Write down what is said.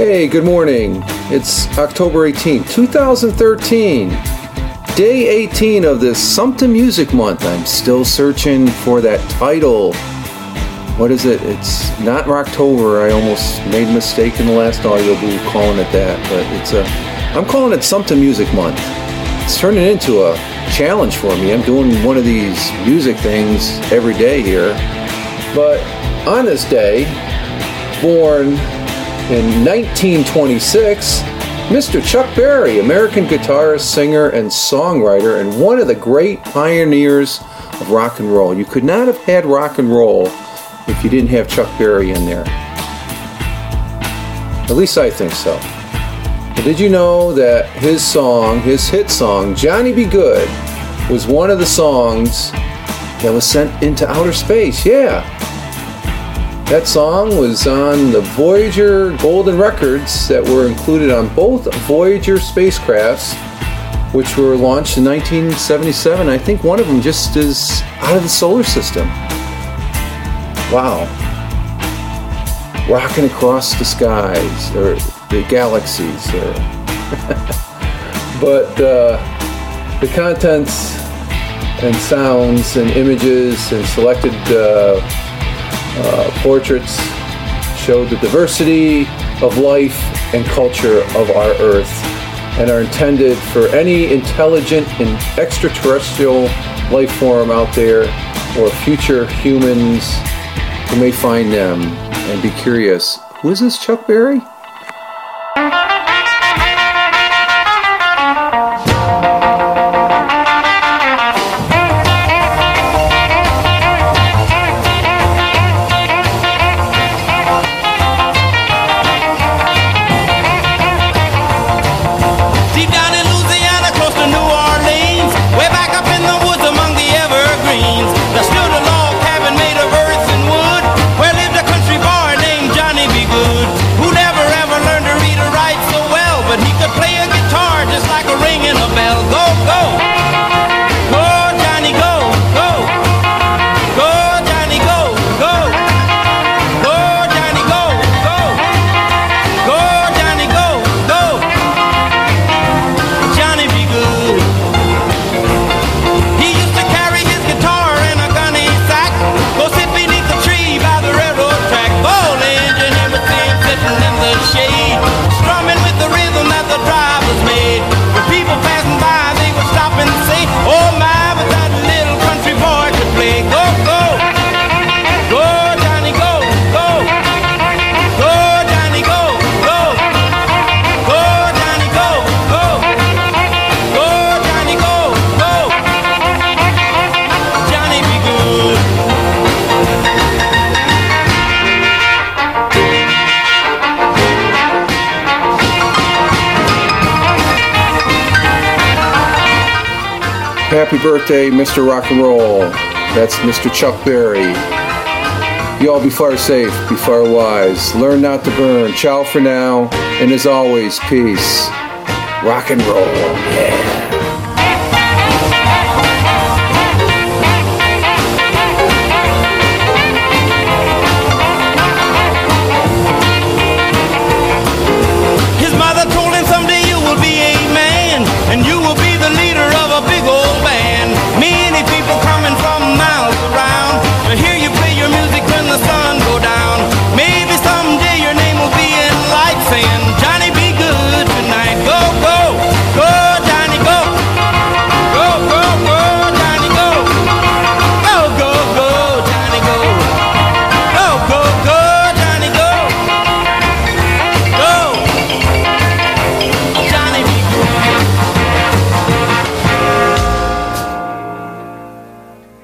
Hey, good morning. It's October 18th, 2013. Day 18 of this Something Music Month. I'm still searching for that title. What is it? It's not Rocktober. I almost made a mistake in the last audio boo calling it that, but I'm calling it Something Music Month. It's turning into a challenge for me. I'm doing one of these music things every day here. But on this day, born in 1926, Mr. Chuck Berry, American guitarist, singer, and songwriter, and one of the great pioneers of rock and roll. You could not have had rock and roll if you didn't have Chuck Berry in there. At least I think so. But did you know that his hit song, Johnny Be Good, was one of the songs that was sent into outer space? Yeah. That song was on the Voyager Golden Records that were included on both Voyager spacecrafts, which were launched in 1977. I think one of them just is out of the solar system. Wow. Rocking across the skies, or the galaxies. But the contents and sounds and images and selected portraits show the diversity of life and culture of our Earth and are intended for any intelligent and extraterrestrial life form out there or future humans who may find them and be curious. Who is this Chuck Berry? Happy birthday, Mr. Rock and Roll. That's Mr. Chuck Berry. You all be far safe, be far wise. Learn not to burn. Ciao for now. And as always, peace. Rock and roll. Yeah.